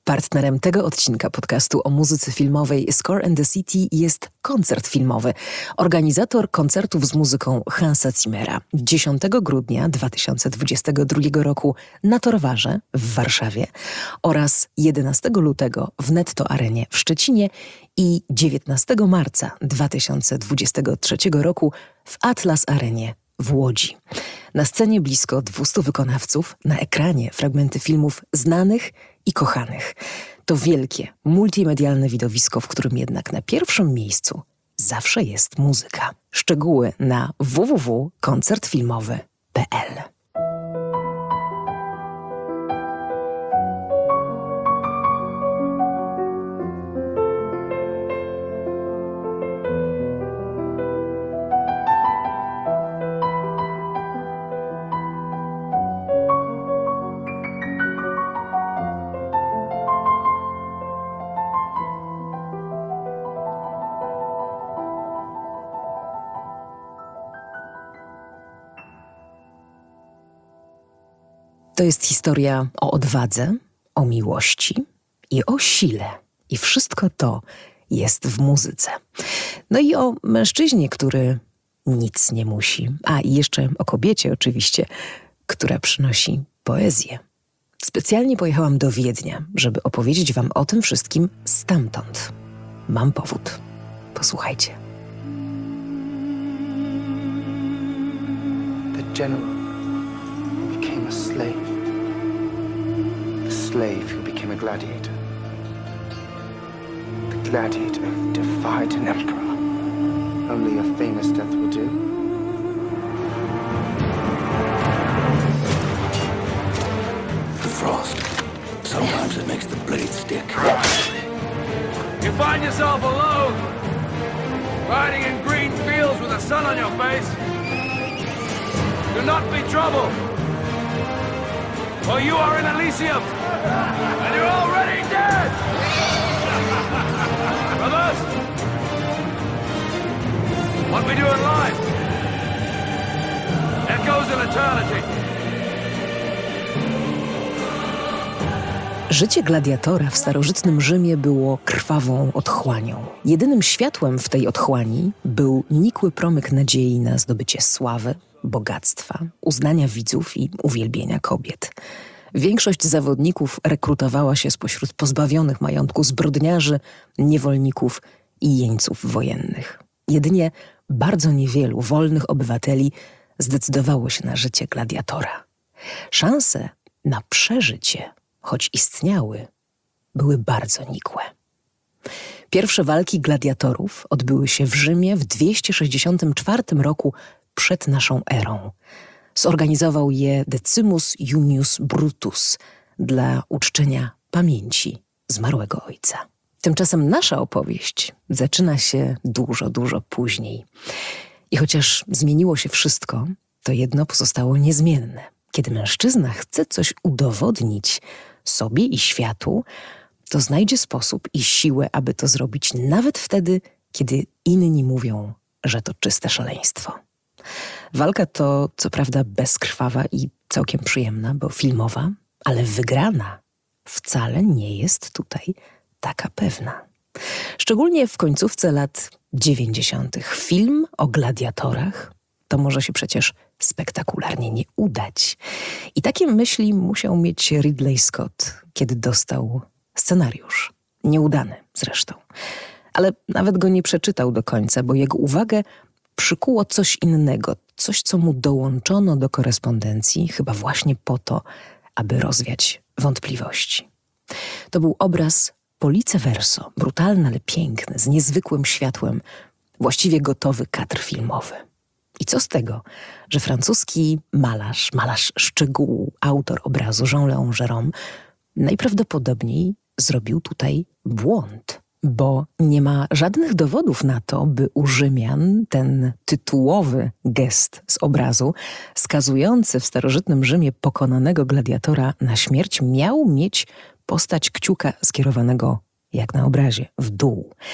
Partnerem tego odcinka podcastu o muzyce filmowej Score and the City jest koncert filmowy. Organizator koncertów z muzyką Hansa Zimmera 10 grudnia 2022 roku na Torwarze w Warszawie oraz 11 lutego w Netto Arenie w Szczecinie i 19 marca 2023 roku w Atlas Arenie w Łodzi. Na scenie blisko 200 wykonawców, na ekranie fragmenty filmów znanych i kochanych. To wielkie, multimedialne widowisko, w którym jednak na pierwszym miejscu zawsze jest muzyka. Szczegóły na www.koncertfilmowy.pl. To jest historia o odwadze, o miłości i o sile. I wszystko to jest w muzyce. No i o mężczyźnie, który nic nie musi. A i jeszcze o kobiecie oczywiście, która przynosi poezję. Specjalnie pojechałam do Wiednia, żeby opowiedzieć wam o tym wszystkim stamtąd. Mam powód. Posłuchajcie. The general became a slave. The slave who became a gladiator. The gladiator who defied an emperor. Only a famous death will do. The frost. Sometimes it makes the blade stick. You find yourself alone, riding in green fields with the sun on your face. Do not be troubled, for you are in Elysium, and you're already dead! Brothers, what we do in life echoes in eternity. Życie gladiatora w starożytnym Rzymie było krwawą otchłanią. Jedynym światłem w tej otchłani był nikły promyk nadziei na zdobycie sławy, bogactwa, uznania widzów i uwielbienia kobiet. Większość zawodników rekrutowała się spośród pozbawionych majątku zbrodniarzy, niewolników i jeńców wojennych. Jedynie bardzo niewielu wolnych obywateli zdecydowało się na życie gladiatora. Szanse na przeżycie, choć istniały, były bardzo nikłe. Pierwsze walki gladiatorów odbyły się w Rzymie w 264 roku przed naszą erą. Zorganizował je Decimus Junius Brutus dla uczczenia pamięci zmarłego ojca. Tymczasem nasza opowieść zaczyna się dużo, dużo później. I chociaż zmieniło się wszystko, to jedno pozostało niezmienne. Kiedy mężczyzna chce coś udowodnić sobie i światu, to znajdzie sposób i siłę, aby to zrobić nawet wtedy, kiedy inni mówią, że to czyste szaleństwo. Walka to co prawda bezkrwawa i całkiem przyjemna, bo filmowa, ale wygrana wcale nie jest tutaj taka pewna. Szczególnie w końcówce lat 90. Film o gladiatorach to może się przecież spektakularnie nie udać. I takie myśli musiał mieć Ridley Scott, kiedy dostał scenariusz. Nieudany zresztą. Ale nawet go nie przeczytał do końca, bo jego uwagę przykuło coś innego, coś, co mu dołączono do korespondencji, chyba właśnie po to, aby rozwiać wątpliwości. To był obraz police verso, brutalny, ale piękny, z niezwykłym światłem, właściwie gotowy kadr filmowy. I co z tego, że francuski malarz szczegółu, autor obrazu Jean-Léon Gérôme najprawdopodobniej zrobił tutaj błąd, bo nie ma żadnych dowodów na to, by u Rzymian ten tytułowy gest z obrazu, skazujący w starożytnym Rzymie pokonanego gladiatora na śmierć, miał mieć postać kciuka skierowanego, jak na obrazie, w dół.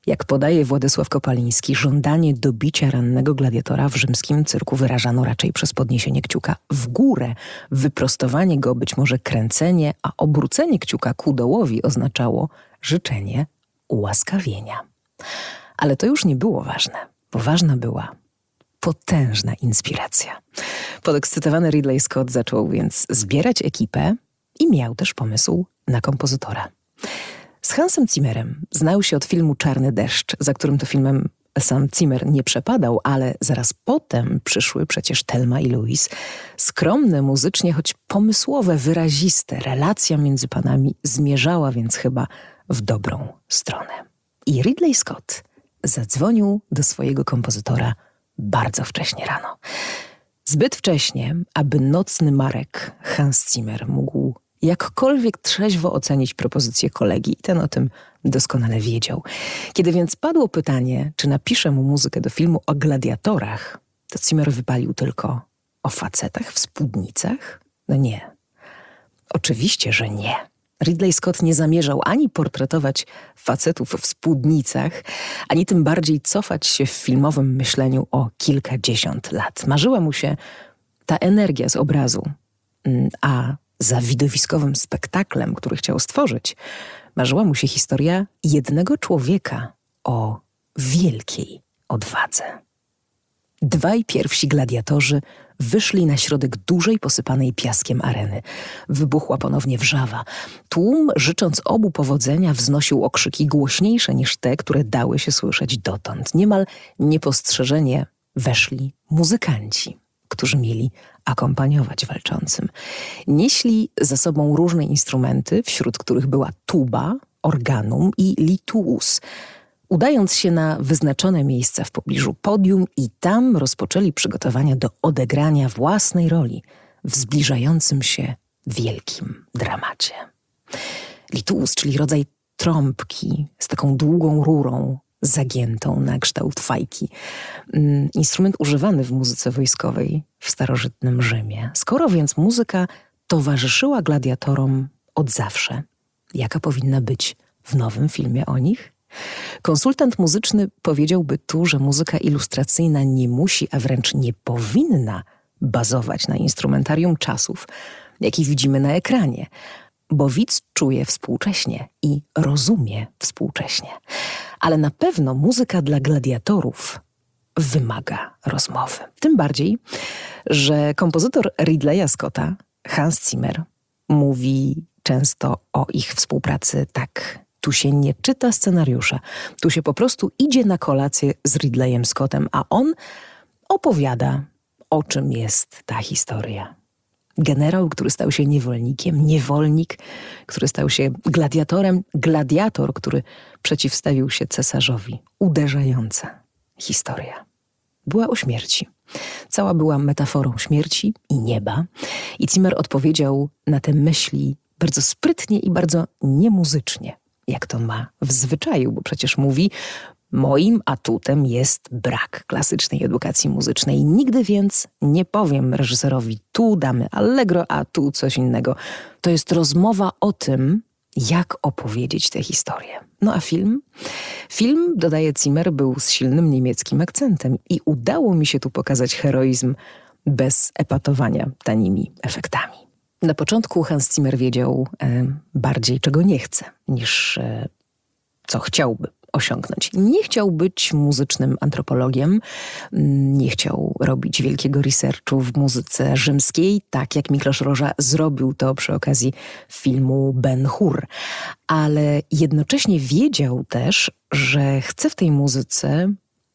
Jak podaje Władysław Kopaliński, żądanie dobicia rannego gladiatora w rzymskim cyrku wyrażano raczej przez podniesienie kciuka w górę. Wyprostowanie go, być może kręcenie, a obrócenie kciuka ku dołowi oznaczało życzenie ułaskawienia. Ale to już nie było ważne, bo ważna była potężna inspiracja. Podekscytowany Ridley Scott zaczął więc zbierać ekipę i miał też pomysł na kompozytora. Z Hansem Zimmerem znał się od filmu Czarny deszcz, za którym to filmem sam Zimmer nie przepadał, ale zaraz potem przyszły przecież Thelma i Louise. Skromne muzycznie, choć pomysłowe, wyraziste. Relacja między panami zmierzała więc chyba w dobrą stronę. I Ridley Scott zadzwonił do swojego kompozytora bardzo wcześnie rano. Zbyt wcześnie, aby nocny Marek Hans Zimmer mógł jakkolwiek trzeźwo ocenić propozycję kolegi i ten o tym doskonale wiedział. Kiedy więc padło pytanie, czy napisze mu muzykę do filmu o gladiatorach, to Zimmer wypalił tylko o facetach w spódnicach? No nie. Oczywiście, że nie. Ridley Scott nie zamierzał ani portretować facetów w spódnicach, ani tym bardziej cofać się w filmowym myśleniu o kilkadziesiąt lat. Marzyła mu się ta energia z obrazu, a za widowiskowym spektaklem, który chciał stworzyć, marzyła mu się historia jednego człowieka o wielkiej odwadze. Dwaj pierwsi gladiatorzy wyszli na środek dużej, posypanej piaskiem areny. Wybuchła ponownie wrzawa. Tłum, życząc obu powodzenia, wznosił okrzyki głośniejsze niż te, które dały się słyszeć dotąd. Niemal niepostrzeżenie weszli muzykanci, którzy mieli akompaniować walczącym. Nieśli za sobą różne instrumenty, wśród których była tuba, organum i lituus. Udając się na wyznaczone miejsca w pobliżu podium i tam rozpoczęli przygotowania do odegrania własnej roli w zbliżającym się wielkim dramacie. Lituus, czyli rodzaj trąbki z taką długą rurą zagiętą na kształt fajki. Instrument używany w muzyce wojskowej w starożytnym Rzymie. Skoro więc muzyka towarzyszyła gladiatorom od zawsze, jaka powinna być w nowym filmie o nich? Konsultant muzyczny powiedziałby tu, że muzyka ilustracyjna nie musi, a wręcz nie powinna bazować na instrumentarium czasów, jaki widzimy na ekranie, bo widz czuje współcześnie i rozumie współcześnie. Ale na pewno muzyka dla gladiatorów wymaga rozmowy. Tym bardziej, że kompozytor Ridleya Scotta, Hans Zimmer, mówi często o ich współpracy tak: tu się nie czyta scenariusza, tu się po prostu idzie na kolację z Ridleyem Scottem, a on opowiada, o czym jest ta historia. Generał, który stał się niewolnikiem, niewolnik, który stał się gladiatorem, gladiator, który przeciwstawił się cesarzowi. Uderzająca historia. Była o śmierci. Cała była metaforą śmierci i nieba. I Zimmer odpowiedział na te myśli bardzo sprytnie i bardzo niemuzycznie, jak to ma w zwyczaju, bo przecież mówi: moim atutem jest brak klasycznej edukacji muzycznej. Nigdy więc nie powiem reżyserowi: tu damy allegro, a tu coś innego. To jest rozmowa o tym, jak opowiedzieć tę historię. No a film? Film, dodaje Zimmer, był z silnym niemieckim akcentem i udało mi się tu pokazać heroizm bez epatowania tanimi efektami. Na początku Hans Zimmer wiedział bardziej, czego nie chce, niż co chciałby osiągnąć. Nie chciał być muzycznym antropologiem, nie chciał robić wielkiego researchu w muzyce rzymskiej, tak jak Miklosz Roża zrobił to przy okazji filmu Ben-Hur. Ale jednocześnie wiedział też, że chce w tej muzyce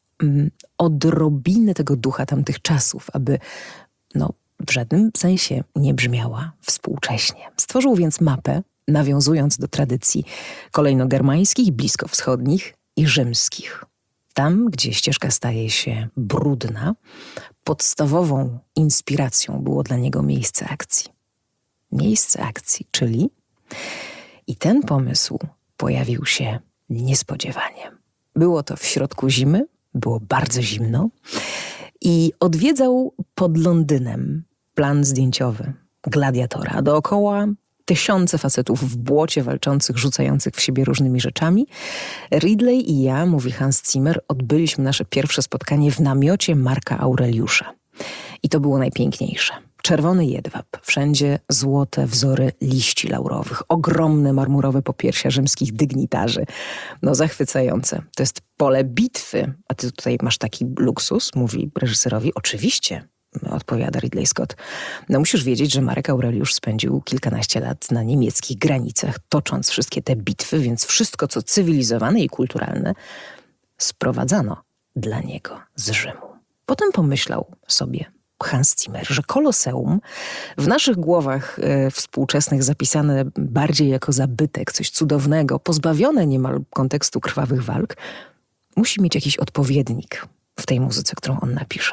odrobinę tego ducha tamtych czasów, aby w żadnym sensie nie brzmiała współcześnie. Stworzył więc mapę, nawiązując do tradycji kolejnogermańskich, bliskowschodnich i rzymskich. Tam, gdzie ścieżka staje się brudna, podstawową inspiracją było dla niego miejsce akcji. Miejsce akcji, czyli... I ten pomysł pojawił się niespodziewanie. Było to w środku zimy, było bardzo zimno i odwiedzał pod Londynem plan zdjęciowy gladiatora. Dookoła tysiące facetów w błocie walczących, rzucających w siebie różnymi rzeczami. Ridley i ja, mówi Hans Zimmer, odbyliśmy nasze pierwsze spotkanie w namiocie Marka Aureliusza. I to było najpiękniejsze. Czerwony jedwab, wszędzie złote wzory liści laurowych, ogromne marmurowe popiersia rzymskich dygnitarzy. No zachwycające. To jest pole bitwy, a ty tutaj masz taki luksus, mówi reżyserowi. Oczywiście, odpowiada Ridley Scott. No musisz wiedzieć, że Marek Aureliusz spędził kilkanaście lat na niemieckich granicach, tocząc wszystkie te bitwy, więc wszystko, co cywilizowane i kulturalne, sprowadzano dla niego z Rzymu. Potem pomyślał sobie Hans Zimmer, że Koloseum w naszych głowach współczesnych zapisane bardziej jako zabytek, coś cudownego, pozbawione niemal kontekstu krwawych walk, musi mieć jakiś odpowiednik w tej muzyce, którą on napisze.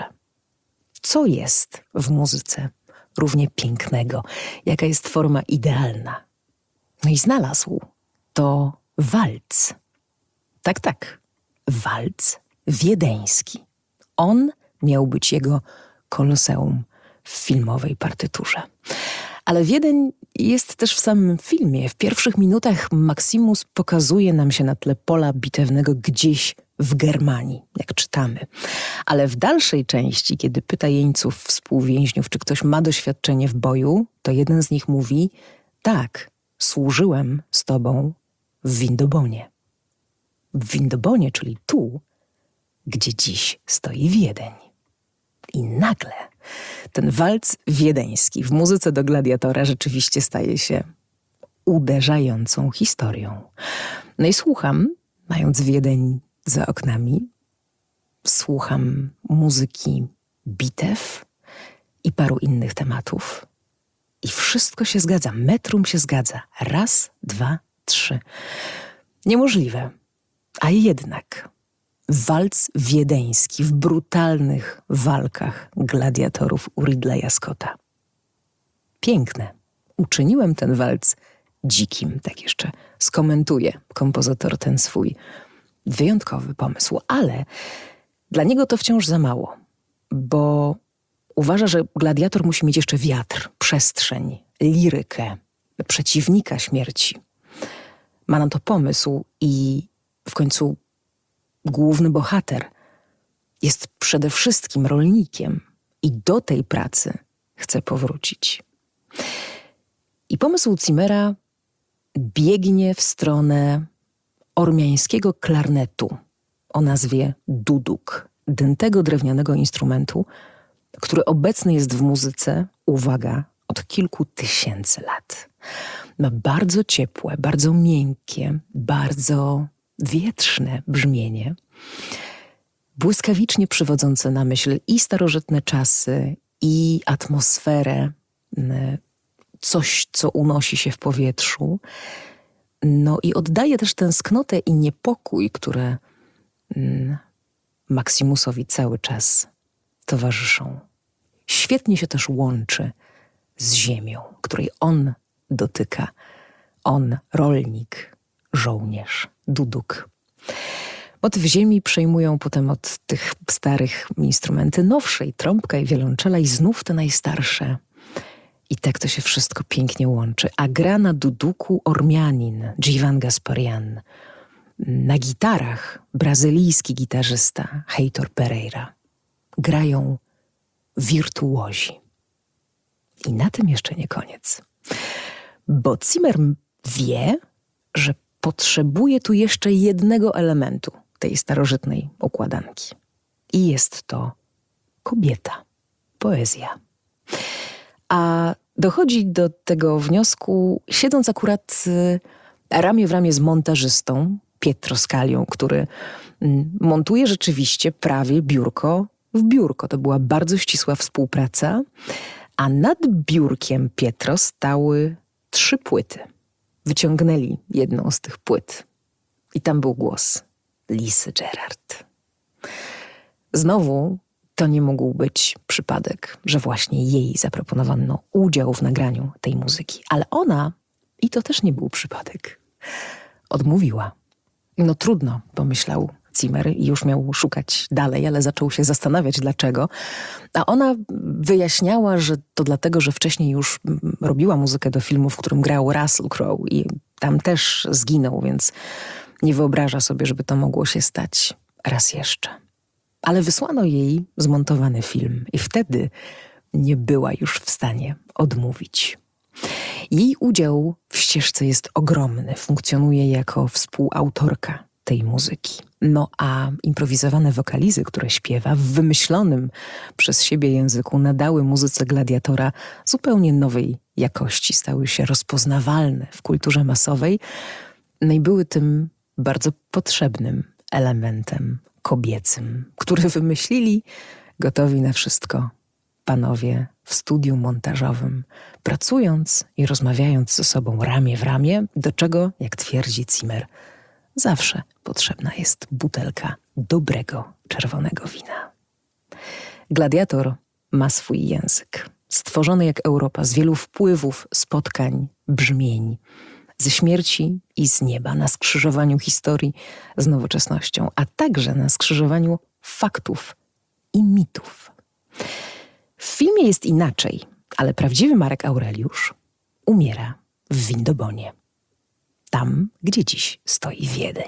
Co jest w muzyce równie pięknego? Jaka jest forma idealna? No i znalazł. To walc. Tak. Walc wiedeński. On miał być jego Koloseum w filmowej partyturze. Ale Wiedeń jest też w samym filmie. W pierwszych minutach Maximus pokazuje nam się na tle pola bitewnego gdzieś w Germanii, jak czytamy. Ale w dalszej części, kiedy pyta jeńców współwięźniów, czy ktoś ma doświadczenie w boju, to jeden z nich mówi: tak, służyłem z tobą w Windobonie. W Windobonie, czyli tu, gdzie dziś stoi Wiedeń. I nagle ten walc wiedeński w muzyce do Gladiatora rzeczywiście staje się uderzającą historią. No i słucham, mając Wiedeń za oknami, słucham muzyki bitew i paru innych tematów. I wszystko się zgadza, metrum się zgadza. 1, 2, 3. Niemożliwe. A jednak walc wiedeński w brutalnych walkach gladiatorów u Ridleya Scotta. Piękne. Uczyniłem ten walc dzikim, tak jeszcze skomentuje kompozytor ten swój wyjątkowy pomysł. Ale dla niego to wciąż za mało, bo uważa, że gladiator musi mieć jeszcze wiatr, przestrzeń, lirykę, przeciwnika śmierci. Ma na to pomysł i w końcu główny bohater jest przede wszystkim rolnikiem i do tej pracy chce powrócić. I pomysł Zimmera biegnie w stronę ormiańskiego klarnetu o nazwie duduk, dętego drewnianego instrumentu, który obecny jest w muzyce, uwaga, od kilku tysięcy lat. Ma bardzo ciepłe, bardzo miękkie, bardzo wietrzne brzmienie, błyskawicznie przywodzące na myśl i starożytne czasy, i atmosferę, coś, co unosi się w powietrzu. No i oddaje też tęsknotę i niepokój, które Maximusowi cały czas towarzyszą. Świetnie się też łączy z ziemią, której on dotyka. On, rolnik, żołnierz, duduk. Motyw ziemi przejmują potem od tych starych instrumenty nowsze, i trąbka, i wiolonczela, i znów te najstarsze. I tak to się wszystko pięknie łączy. A gra na duduku Ormianin, Djivan Gasparian. Na gitarach brazylijski gitarzysta Heitor Pereira. Grają wirtuozi. I na tym jeszcze nie koniec. Bo Zimmer wie, że potrzebuje tu jeszcze jednego elementu tej starożytnej układanki. I jest to kobieta, poezja. A dochodzi do tego wniosku, siedząc akurat ramię w ramię z montażystą Pietro Scalią, który montuje rzeczywiście prawie biurko w biurko. To była bardzo ścisła współpraca, a nad biurkiem Pietro stały 3 płyty. Wyciągnęli jedną z tych płyt i tam był głos Lisy Gerard. Znowu to nie mógł być przypadek, że właśnie jej zaproponowano udział w nagraniu tej muzyki. Ale ona, i to też nie był przypadek, odmówiła. No trudno, pomyślał Zimmer i już miał szukać dalej, ale zaczął się zastanawiać dlaczego. A ona wyjaśniała, że to dlatego, że wcześniej już robiła muzykę do filmu, w którym grał Russell Crowe i tam też zginął, więc nie wyobraża sobie, żeby to mogło się stać raz jeszcze. Ale wysłano jej zmontowany film i wtedy nie była już w stanie odmówić. Jej udział w ścieżce jest ogromny, funkcjonuje jako współautorka tej muzyki. No a improwizowane wokalizy, które śpiewa w wymyślonym przez siebie języku, nadały muzyce Gladiatora zupełnie nowej jakości, stały się rozpoznawalne w kulturze masowej, no i były tym bardzo potrzebnym elementem kobiecym, który wymyślili gotowi na wszystko panowie w studiu montażowym, pracując i rozmawiając ze sobą ramię w ramię, do czego, jak twierdzi Zimmer, zawsze potrzebna jest butelka dobrego czerwonego wina. Gladiator ma swój język, stworzony jak Europa z wielu wpływów, spotkań, brzmień, ze śmierci i z nieba, na skrzyżowaniu historii z nowoczesnością, a także na skrzyżowaniu faktów i mitów. W filmie jest inaczej, ale prawdziwy Marek Aureliusz umiera w Windobonie. Tam, gdzie dziś stoi Wiedeń.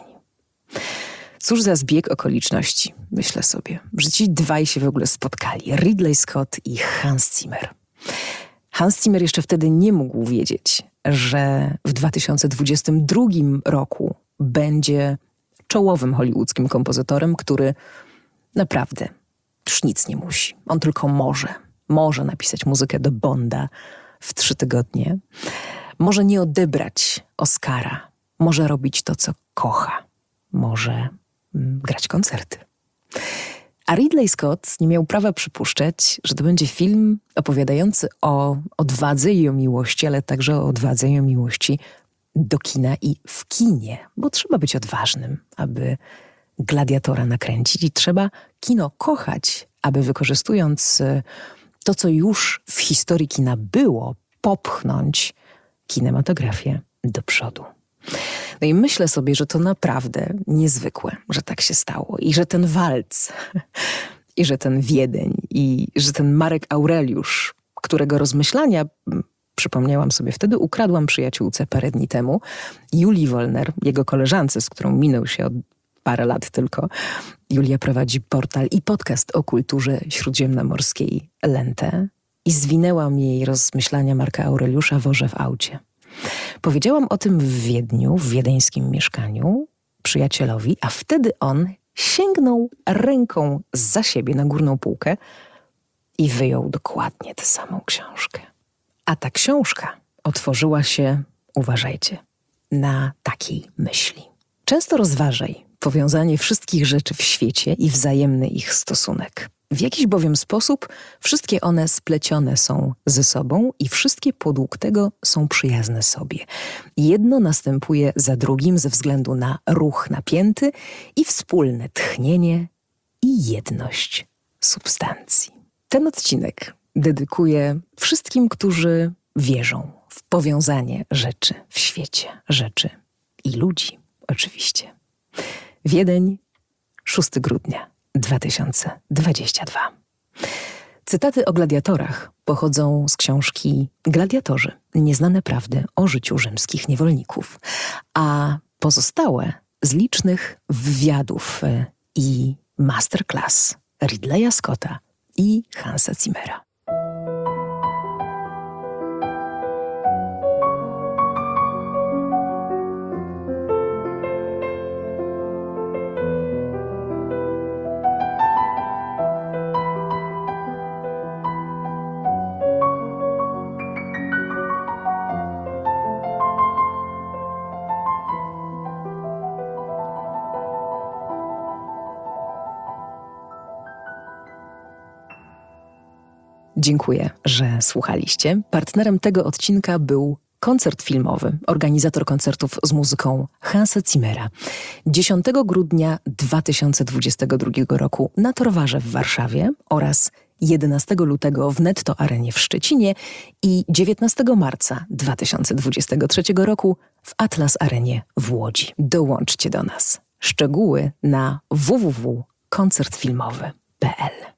Cóż za zbieg okoliczności, myślę sobie, że ci dwaj się w ogóle spotkali. Ridley Scott i Hans Zimmer. Hans Zimmer jeszcze wtedy nie mógł wiedzieć, że w 2022 roku będzie czołowym hollywoodzkim kompozytorem, który naprawdę już nic nie musi. On tylko może napisać muzykę do Bonda w 3 tygodnie. Może nie odebrać Oscara. Może robić to, co kocha. Może grać koncerty. A Ridley Scott nie miał prawa przypuszczać, że to będzie film opowiadający o odwadze i o miłości, ale także o odwadze i o miłości do kina i w kinie. Bo trzeba być odważnym, aby Gladiatora nakręcić i trzeba kino kochać, aby wykorzystując to, co już w historii kina było, popchnąć kinematografię do przodu. No i myślę sobie, że to naprawdę niezwykłe, że tak się stało i że ten walc, i że ten Wiedeń, i że ten Marek Aureliusz, którego rozmyślania, przypomniałam sobie wtedy, ukradłam przyjaciółce parę dni temu, Julii Wolner, jego koleżance, z którą minął się od parę lat tylko. Julia prowadzi portal i podcast o kulturze śródziemnomorskiej Lente i zwinęłam jej rozmyślania Marka Aureliusza w orze w aucie. Powiedziałam o tym w Wiedniu, w wiedeńskim mieszkaniu, przyjacielowi, a wtedy on sięgnął ręką zza siebie na górną półkę i wyjął dokładnie tę samą książkę. A ta książka otworzyła się, uważajcie, na takiej myśli. Często rozważaj powiązanie wszystkich rzeczy w świecie i wzajemny ich stosunek. W jakiś bowiem sposób wszystkie one splecione są ze sobą i wszystkie podług tego są przyjazne sobie. Jedno następuje za drugim ze względu na ruch napięty i wspólne tchnienie i jedność substancji. Ten odcinek dedykuję wszystkim, którzy wierzą w powiązanie rzeczy w świecie, rzeczy i ludzi oczywiście. Wiedeń, 6 grudnia 2022. Cytaty o gladiatorach pochodzą z książki Gladiatorzy. Nieznane prawdy o życiu rzymskich niewolników, a pozostałe z licznych wywiadów i masterclass Ridleya Scotta i Hansa Zimmera. Dziękuję, że słuchaliście. Partnerem tego odcinka był koncert filmowy, organizator koncertów z muzyką Hansa Zimmera. 10 grudnia 2022 roku na Torwarze w Warszawie oraz 11 lutego w Netto Arenie w Szczecinie i 19 marca 2023 roku w Atlas Arenie w Łodzi. Dołączcie do nas. Szczegóły na www.koncertfilmowy.pl